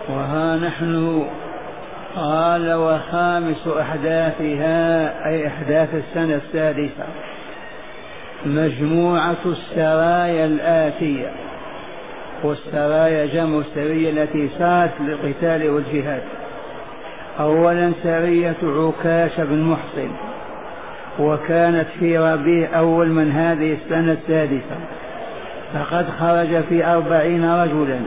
وها نحن. قال وخامس أحداثها أي أحداث السنة السادسة مجموعة السرايا الآتية. والسرايا جمع السرية التي سارت للقتال والجهاد. أولا سرية عكاش بن محصن، وكانت في ربيع أول من هذه السنة السادسة، فقد خرج في 40 رجلا،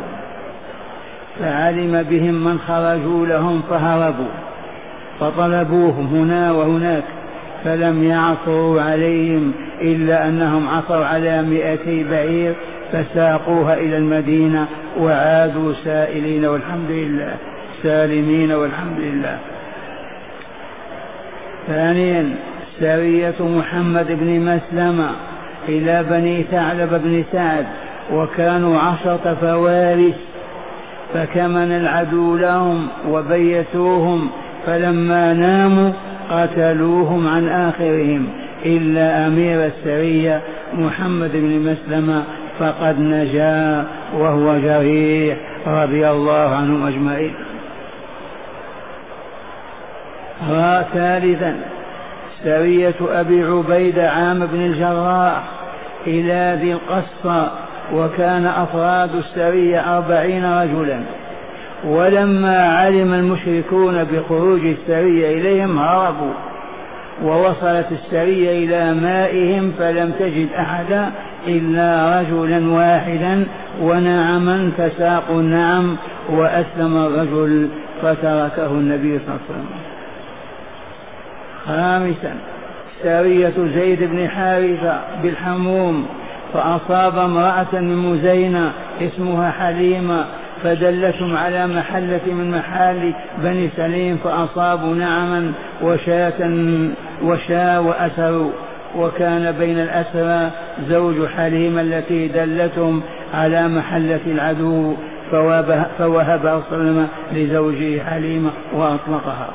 فعلم بهم من خرجوا لهم فهربوا، فطلبوهم هنا وهناك فلم يعثروا عليهم إلا أنهم عثروا على 200 بعير فساقوها إلى المدينة وعادوا سائلين والحمد لله، سالمين والحمد لله. ثانيا سرية محمد بن مسلمة إلى بني ثعلب بن سعد، وكانوا 10 فوارس، فكمن العدو لهم وبيتوهم، فلما ناموا قتلوهم عن آخرهم إلا أمير السرية محمد بن مسلمة فقد نجا وهو جريح رضي الله عنهم أجمعين. ثالثا سرية أبي عبيدة عامر بن الجراح إلى ذي القصة، وكان أفراد السرية 40 رجلا، ولما علم المشركون بخروج السرية إليهم هربوا، ووصلت السرية إلى مائهم فلم تجد أحدا إلا رجلا واحدا ونعما، فساقوا النعم وأسلم الرجل فتركه النبي صلى الله عليه وسلم. خامسا سرية زيد بن حارثة بالحموم، فأصاب امرأة من مزينة اسمها حليمة، فدلتهم على محلة من محال بني سليم، فأصابوا نعما وشاة وأسروا، وكان بين الأسرى زوج حليمة التي دلتهم على محلة العدو، فوهبها صلى الله عليه وسلم لزوجه حليمة وأطلقها.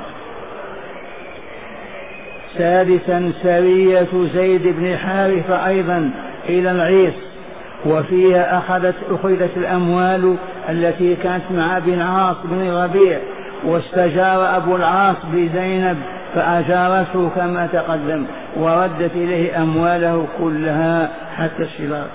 سادسا سرية زيد بن حارثة أيضا إلى العيص، وفيها أخذت الأموال التي كانت مع ابن العاص بن ربيع، واستجار أبو العاص بزينب فأجارته كما تقدم، وردت إليه أمواله كلها حتى الشباب.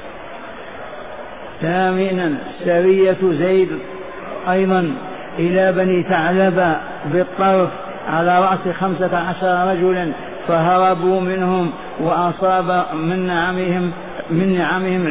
ثامنا سرية زيد أيضا إلى بني ثعلبة بالطرف على رأس 15 رجلا، فهربوا منهم، وأصاب من نعمهم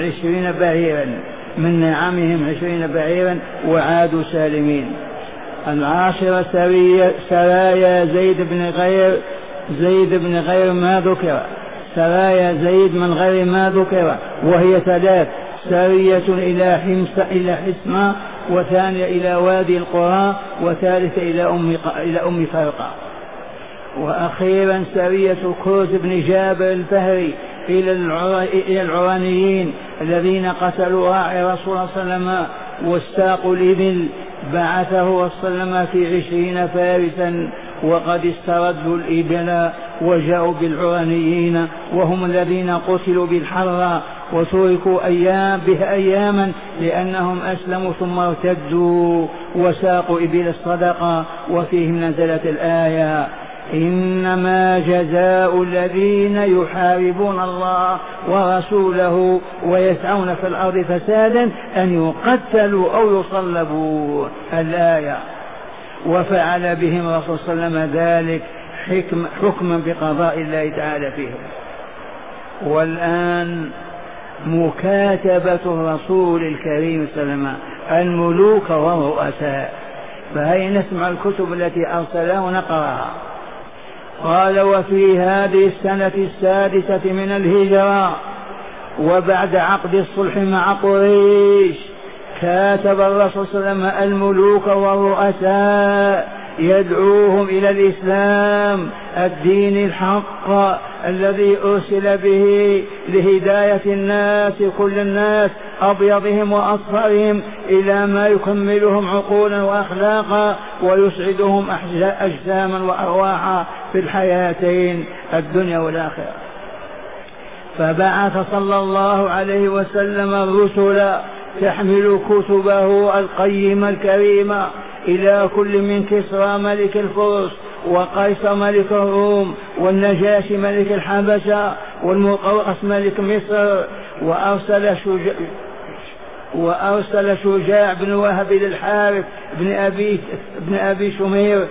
20 بعيرا وعادوا سالمين. العاشرة سرايا زيد بن غير ما ذكر، سرايا زيد من غير ما ذكر، وهي 3: سرية إلى حسمة، وثانية إلى وادي القرى، وثالثة إلى أم فرقة. وأخيرا سرية كوز بن جابر الفهري إلى العرانيين الذين قتلوا راعي رسول الله صلى الله عليه وسلم واستاقوا الإبل، بعثه وسلم في 20 فارسا، وقد استردوا الإبل وجاءوا بالعرانيين، وهم الذين قتلوا بالحرة وتركوا أياما لأنهم أسلموا ثم ارتدوا وساقوا إبل الصدقة. وفيهم نزلت الآية: إنما جزاء الذين يحاربون الله ورسوله ويسعون في الأرض فسادا أن يقتلوا أو يصلبوا. الآية. وفعل بهم الرسول صلى الله عليه وسلم ذلك حكما بقضاء الله تعالى فيهم. والآن مكاتبة الرسول الكريم صلى الله عليه وسلم الملوك والرؤساء، فهي نسمع الكتب التي أرسلها ونقرأها. قال: وفي هذه السنة السادسة من الهجرة، وبعد عقد الصلح مع قريش، كاتب الرسول صلى الله عليه وسلم الملوك والرؤساء يدعوهم إلى الإسلام، الدين الحق الذي أرسل به لهداية الناس، كل الناس، أبيضهم وأصفرهم، إلى ما يكملهم عقولا وأخلاقا ويسعدهم أجساما وأرواحا في الحياتين الدنيا والآخرة. فبعث صلى الله عليه وسلم الرسل تحمل كتبه القيمة الكريمة إلى كل من كسرى ملك الفرس وقيصر ملك الروم والنجاشي ملك الحبشة والمقوقس ملك مصر، وأرسل شجاع بن وهب للحارث بن أبي شمير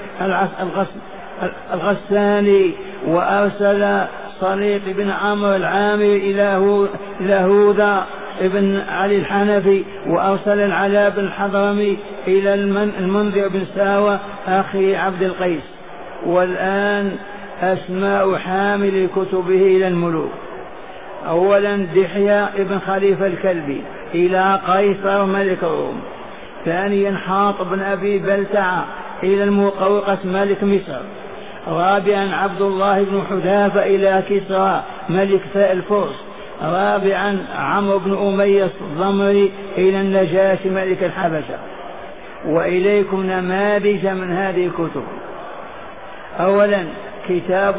الغساني، وأرسل صليق بن عمرو العامري إلى هوذا ابن علي الحنفي، وأرسل العلاء بن الحضرمي إلى المنذر بن ساوى أخي عبد القيس. والآن أسماء حامل كتبه إلى الملوك: أولا دحية ابن خليفة الكلبي إلى قيصر ملك الروم. ثانيا حاطب بن أبي بلتعة إلى المقوقس ملك مصر. رابعا عبد الله بن حذافة إلى كسرى ملك الفرس. رابعا عمرو بن أمية الضمري إلى النجاشي ملك الحبشة. وإليكم نماذج من هذه الكتب. أولا كتاب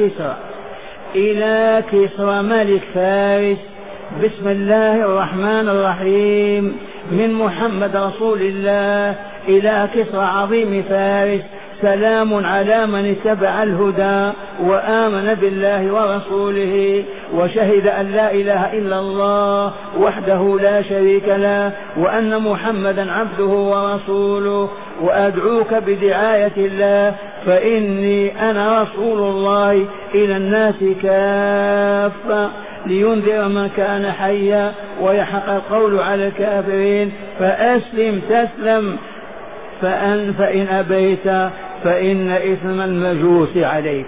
إلى كسرى ملك فارس، بسم الله الرحمن الرحيم، من محمد رسول الله إلى كسرى عظيم فارس، سلام على من اتبع الهدى وآمن بالله ورسوله وشهد أن لا إله إلا الله وحده لا شريك له وأن محمدا عبده ورسوله، وأدعوك بدعاية الله فإني أنا رسول الله إلى الناس كافة لينذر من كان حيا ويحق القول على الكافرين، فأسلم تسلم، فإن أبيت فإن إثم المجوس عليك.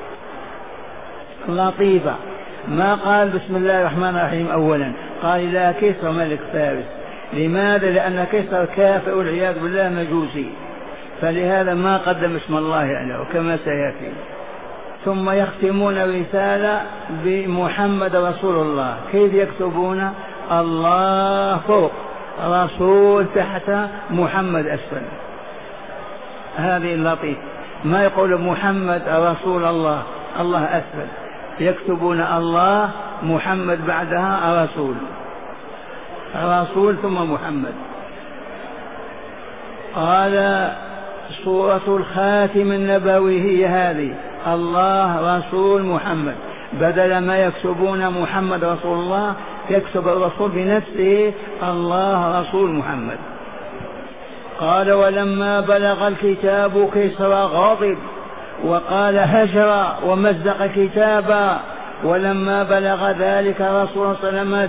لطيفة، ما قال بسم الله الرحمن الرحيم أولا، قال لا كسرى ملك فارس. لماذا؟ لأن كسرى كافر والعياذ بالله مجوسي، فلهذا ما قدم اسم الله له كما سيأتي. ثم يختمون الرسالة بمحمد رسول الله. كيف يكتبون؟ الله فوق، رسول تحت، محمد أسفل. هذه اللطيف، ما يقول محمد رسول الله، الله أسفل، يكتبون الله محمد بعدها رسول ثم محمد. قال سورة الخاتم النبوي هي هذه، الله رسول محمد، بدل ما يكتبون محمد رسول الله يكتب الرسول بنفسه الله رسول محمد. قال صلى بلغ الكتاب كسرى غاضب وقال هجر ومزق كتابا، ولما بلغ ذلك رسول صلى الله عليه وسلم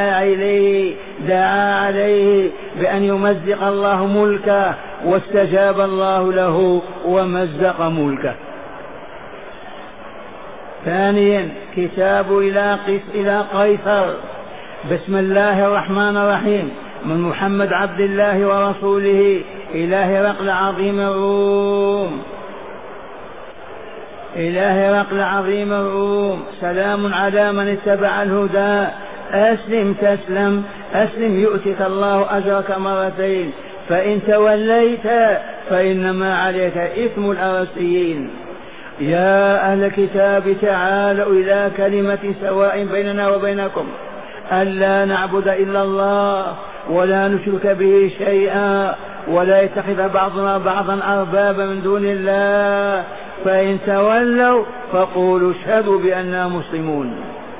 دعا عليه بأن يمزق الله ملكه، واستجاب الله له ومزق ملكه. ثانيا كتاب إلى قيصر، بسم الله الرحمن الرحيم، من محمد عبد الله ورسوله إلى هرقل عظيم الروم، سلام على من اتبع الهدى، أسلم تسلم، أسلم يؤتك الله أجرك مرتين، فإن توليت فإنما عليك إثم الأرسيين. يا أهل الكتاب تعالوا إلى كلمة سواء بيننا وبينكم ألا نعبد إلا الله ولا نشرك به شيئا ولا يتخذ بعضنا بعضا أربابا من دون الله، فإن تولوا فقولوا اشهدوا بأننا مسلمون.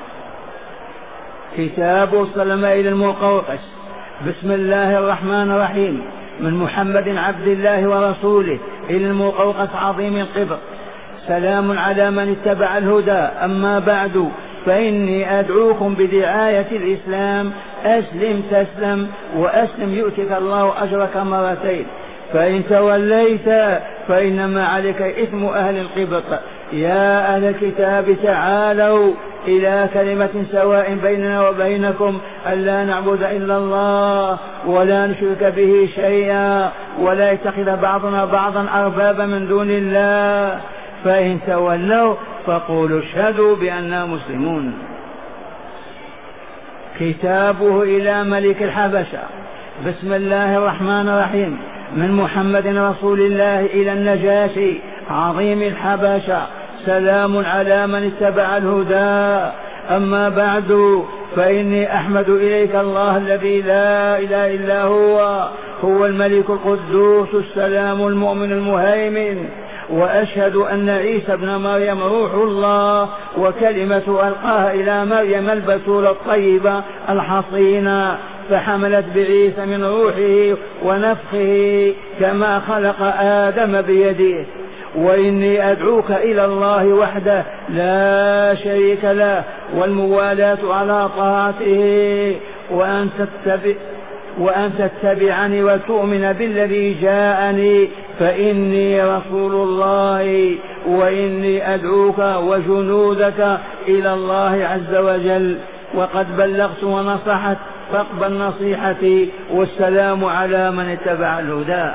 كتاب سلم إلى المقوقس، بسم الله الرحمن الرحيم، من محمد عبد الله ورسوله إلى المقوقس عظيم القبط، سلام على من اتبع الهدى، أما بعد فإني أدعوكم بدعاية الإسلام، أسلم تسلم، وأسلم يؤتك الله أجرك مرتين، فإن توليت فإنما عليك إثم أهل القبط. يا أهل الكتاب تعالوا إلى كلمة سواء بيننا وبينكم ألا نعبد إلا الله ولا نشرك به شيئا ولا يتخذ بعضنا بعضا أربابا من دون الله، فإن تولوا فقولوا اشهدوا بأننا مسلمون. كتابه إلى ملك الحبشة، بسم الله الرحمن الرحيم، من محمد رسول الله إلى النجاشي عظيم الحبشة، سلام على من اتبع الهدى، أما بعد فإني أحمد إليك الله الذي لا إله إلا هو الملك القدوس السلام المؤمن المهيمن، وأشهد أن عيسى ابن مريم روح الله وكلمة ألقاها إلى مريم البتول الطيبة الحصينة، فحملت بعيسى من روحه ونفخه كما خلق آدم بيده. وإني أدعوك إلى الله وحده لا شريك له والموالاة على طاعته، وأن تتبعني وتؤمن بالذي جاءني فإني رسول الله، وإني أدعوك وجنودك إلى الله عز وجل، وقد بلغت ونصحت فاقبل نصيحتي، والسلام على من اتبع الهدى.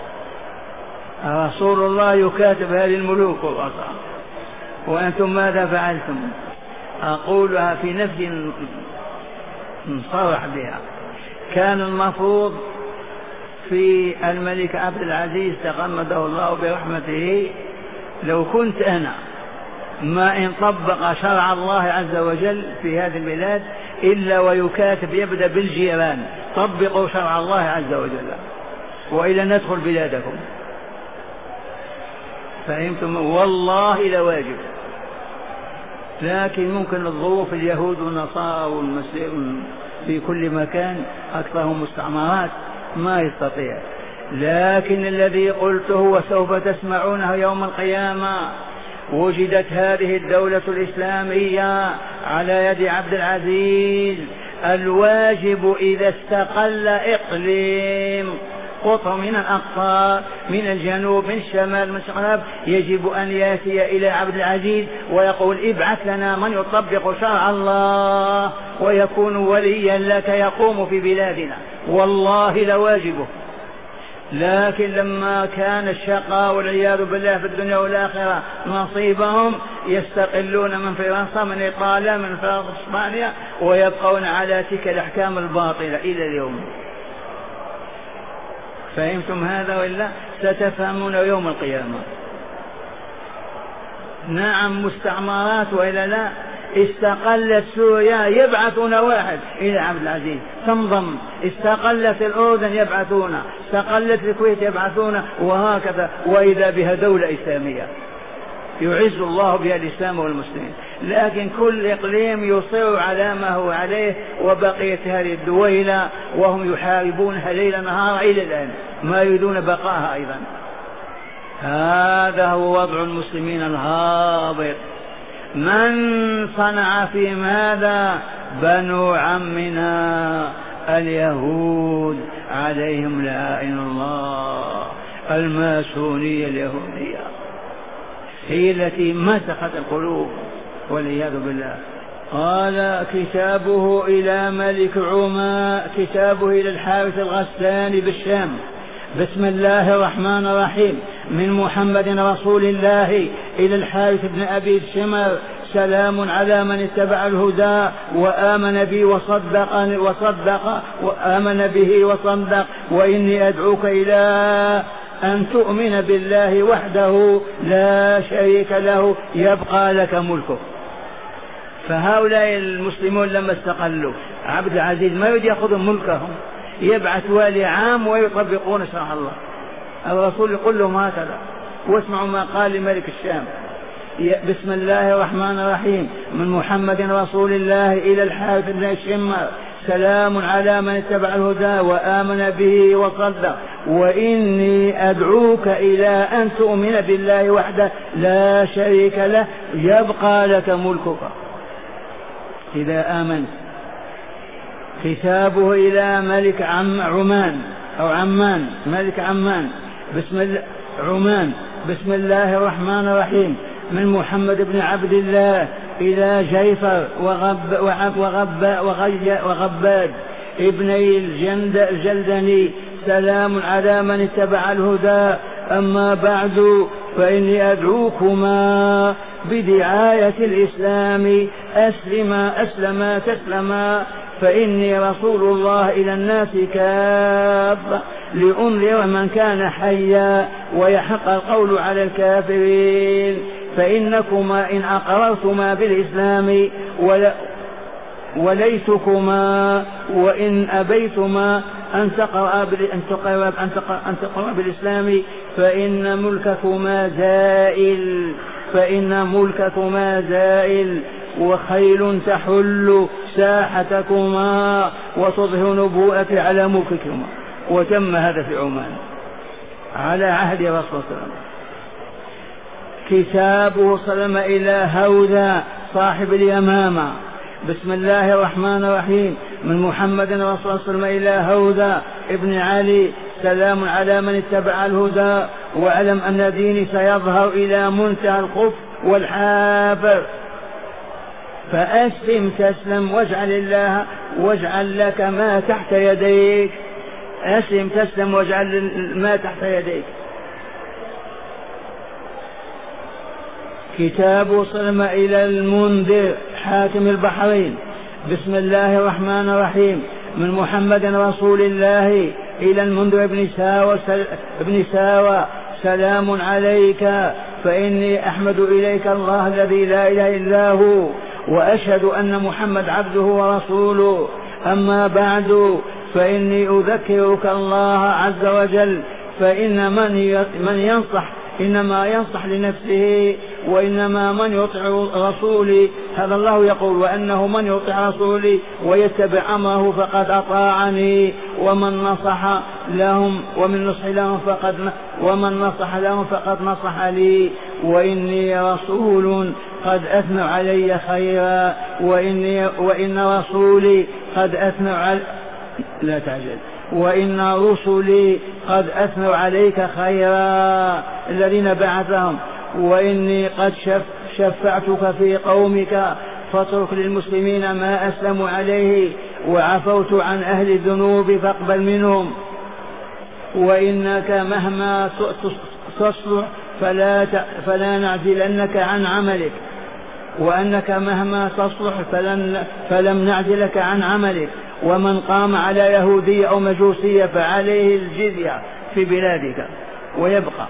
رسول الله يكاتب هذه الملوك والأصحاب، وأنتم ماذا فعلتم؟ أقولها في نفسي صرح بها. كان المفروض في الملك عبد العزيز تغمده الله برحمته، لو كنت أنا ما إن طبق شرع الله عز وجل في هذه البلاد إلا ويكاتب يبدأ بالجيران طبقوا شرع الله عز وجل وإلا ندخل بلادكم. فهمتم؟ والله لواجب، لكن ممكن الظروف اليهود والنصارى والمسلمين في كل مكان أكثرهم مستعمرات ما يستطيع. لكن الذي قلته وسوف تسمعونه يوم القيامة، وجدت هذه الدولة الإسلامية على يد عبد العزيز. الواجب إذا استقل إقليم قطر من الأقطار من الجنوب من الشمال من الغرب، يجب أن يأتي إلى عبد العزيز ويقول ابعث لنا من يطبق شرع الله ويكون وليا لك يقوم في بلادنا، والله لواجبه. لكن لما كان الشقاء والعياذ بالله في الدنيا والآخرة نصيبهم، يستقلون من فرنسا من إيطاليا من فرنسا إسبانيا، ويبقون على تلك الأحكام الباطلة إلى اليوم. فهمتم هذا وإلا؟ ستفهمون يوم القيامة. نعم مستعمرات وإلا لا؟ استقلت سوريا يبعثون واحد إلى عبد العزيز تنضم، استقلت الأردن يبعثون، استقلت الكويت يبعثون، وهكذا، وإذا بها دولة إسلامية يعز الله بها الإسلام والمسلمين. لكن كل إقليم يصر على ما هو عليه، وبقيت هذه الدويلة وهم يحاربونها ليلا نهارا إلى الآن، ما يريدون بقاها أيضا. هذا هو وضع المسلمين الهابط. من صنع في ماذا؟ بنو عمنا اليهود عليهم لعائن الله، الماسونية اليهودية هي التي مسخت القلوب والعياذ بالله. قال كتابه إلى ملك عمان، كتابه إلى الحارث الغساني بالشام. بسم الله الرحمن الرحيم. من محمد رسول الله إلى الحارث بن أبي الشمر، سلام على من اتبع الهدى وآمن بي وآمن به وصدق، وإني أدعوك إلى أن تؤمن بالله وحده لا شريك له يبقى لك ملكه. فهؤلاء المسلمون لما استقلوا عبد العزيز ما يريد يأخذ ملكهم، يبعث والي عام ويطبقون شرع الله. الرسول يقول لهم هكذا، واسمعوا ما قال لملك الشام. بسم الله الرحمن الرحيم. من محمد رسول الله إلى الحارث بن الشمر، سلام على من اتبع الهدى وآمن به وصدق، وإني أدعوك إلى أن تؤمن بالله وحده لا شريك له يبقى لك ملكك إذا آمنت. كتابه إلى ملك عمان أو عمان، ملك عمان. عمان. بسم الله الرحمن الرحيم. من محمد بن عبد الله إلى جيفر وغباد ابني الجلدني، سلام على من اتبع الهدى. أما بعد فإني أدعوكما بدعاية الإسلام أسلما تسلما، فإني رسول الله إلى الناس كافة لأنذر من كان حيا ويحق القول على الكافرين. فإنكما إن أقررتما بالإسلام وليتكما وإن أبيتما أن تقرأ بالإسلام فإن ملككما زائل وخيل تحل ساحتكما وتظهر نبوءة على ملككما. وتم هذا في عمان على عهد رسول الله صلى الله عليه وسلم. كتابه سلم إلى هوذا صاحب اليمامة. بسم الله الرحمن الرحيم. من محمد رسول الله صلى الله عليه وسلم إلى هوذا ابن علي. سلام على من اتبع الهدى واعلم أن ديني سيظهر إلى منتهى الخف والحافر. فأسلم تسلم واجعل لك ما تحت يديك. أسلم تسلم واجعل ما تحت يديك. كتاب سلم إلى المنذر حاكم البحرين. بسم الله الرحمن الرحيم. من محمد رسول الله إلى المنذر بن ساوى. سلام عليك فإني أحمد إليك الله الذي لا إله إلا هو وأشهد أن محمد عبده ورسوله. أما بعد فإني أذكرك الله عز وجل فإن من ينصح إنما ينصح لنفسه وإنما من يطع رسولي هذا الله يقول وأنه من يطع رسولي ويتبع أمره فقد أطاعني ومن نصح لهم فقد نصح لي وإني رسول قد أثنوا علي خيرا وإن رسولي قد أثنوا لا تعجل وإن رسلي قد أثنوا عليك خيرا الذين بعثهم وإني قد شفعتك في قومك فاترك للمسلمين ما أسلموا عليه وعفوت عن أهل الذنوب فاقبل منهم وإنك مهما تصلح فلا نعزلنك عن عملك وأنك مهما تصلح فلم نعزلك عن عملك ومن قام على يهودية أو مجوسية فعليه الجزية في بلادك ويبقى.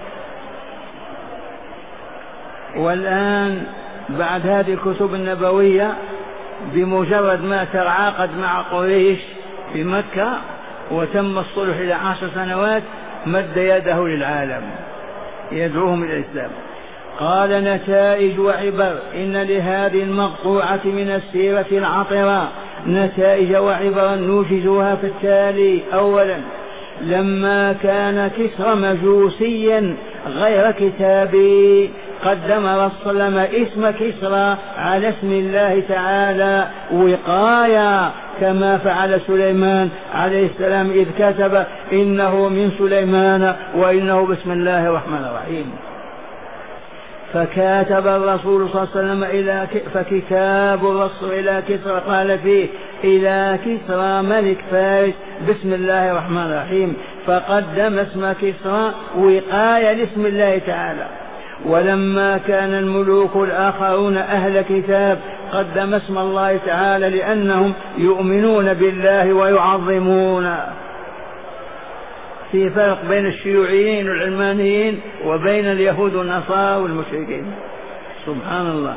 والآن بعد هذه الكتب النبوية بمجرد ما تعاقد مع قريش في مكة وتم الصلح إلى 10 سنوات مد يده للعالم يدعوهم إلى الإسلام. قال نتائج وعبر. إن لهذه المقطوعة من السيرة العطرة نتائج وعبرا نوجزها في التالي. أولا لما كان كسرى مجوسيا غير كتابي قدم رسول الله اسم كسرى على اسم الله تعالى وقاية كما فعل سليمان عليه السلام إذ كتب إنه من سليمان وإنه بسم الله الرحمن الرحيم. فكاتب الرسول صلى الله عليه وسلم فكتاب الرسول إلى كسرى قال فيه إلى كسرى ملك فارس بسم الله الرحمن الرحيم فقدم اسم كسرى وقاية لاسم الله تعالى. ولما كان الملوك الآخرون أهل كتاب قدم اسم الله تعالى لأنهم يؤمنون بالله ويعظمون. في فرق بين الشيوعيين والعلمانيين وبين اليهود والنصارى والمشركين. سبحان الله.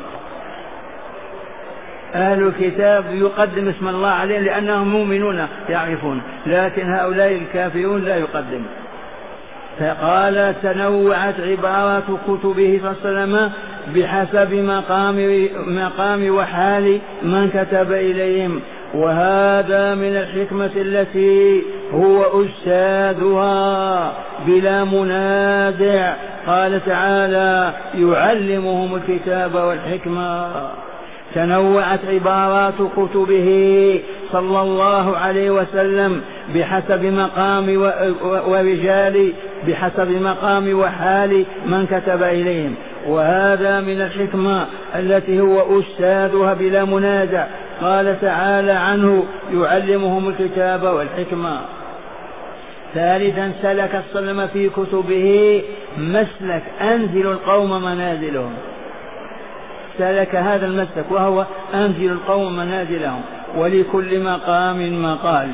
أهل الكتاب يقدم اسم الله عليه لأنهم مؤمنون يعرفون لكن هؤلاء الكافرون لا يقدم. فقال تنوعت عبارات كتبه صلى الله عليه وسلم بحسب مقام وحال من كتب إليهم وهذا من الحكمة التي هو أستاذها بلا منازع. قال تعالى يعلمهم الكتاب والحكمة. تنوعت عبارات كتبه صلى الله عليه وسلم بحسب مقام ورجال بحسب مقام وحال من كتب إليهم وهذا من الحكمة التي هو أستاذها بلا منازع. قال تعالى عنه يعلمهم الكتاب والحكمة. ثالثا سلك السلم في كتبه مسلك أنزل القوم منازلهم. سلك هذا المسلك وهو أنزل القوم منازلهم ولكل مقام مقال.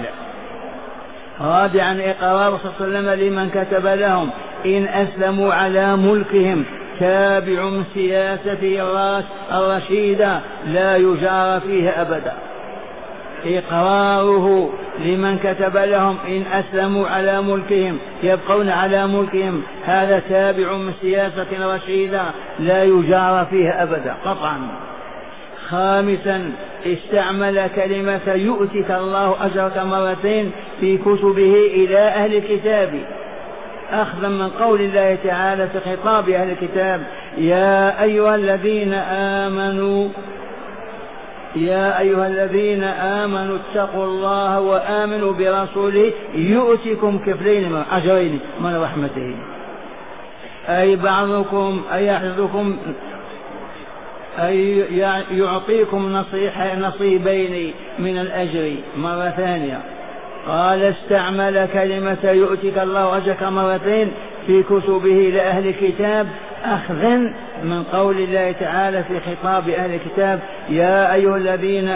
رابعا إقرار صلى الله عليه وسلم لمن كتب لهم إن أسلموا على ملكهم تابع من سياسته الرشيدة لا يجار فيه أبدا. إقراره لمن كتب لهم إن أسلموا على ملكهم يبقون على ملكهم، هذا تابع من سياسة رشيدة لا يجار فيه أبدا قطعا. خامسا استعمل كلمة يؤتك الله أجرك مرتين في كتبه إلى أهل الكتاب، أخذا من قول الله تعالى في خطاب أهل الكتاب: يا أيها الذين آمنوا اتقوا الله وآمنوا برسوله يؤتكم كفلين من أجرين من رحمته. أي بعضكم أي أحدكم أي يعطيكم نصيبين من الأجر مرة ثانية. قال استعمل كلمة يؤتك الله أجرك مرتين في كتبه لأهل الكتاب، أخذا من قول الله تعالى في خطاب أهل الكتاب: يا أيها الذين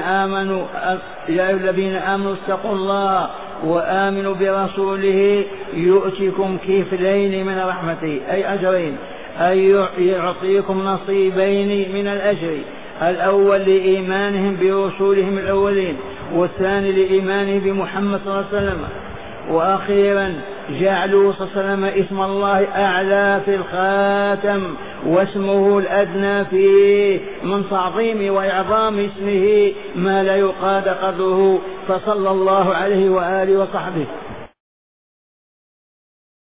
آمنوا اتقوا الله وآمنوا برسوله يؤتكم كفلين من رحمته، أي أجرين، أي يعطيكم نصيبين من الأجر، الأول لإيمانهم برسولهم الأولين، والثاني لإيمانهم بمحمد صلى الله عليه وسلم. وأخيرا جعلوا صلى الله عليه وسلم اسم الله أعلى في الخاتم واسمه الأدنى فيه، من تعظيم وإعظام اسمه ما لا يقاد قدره، فصلى الله عليه وآله وصحبه.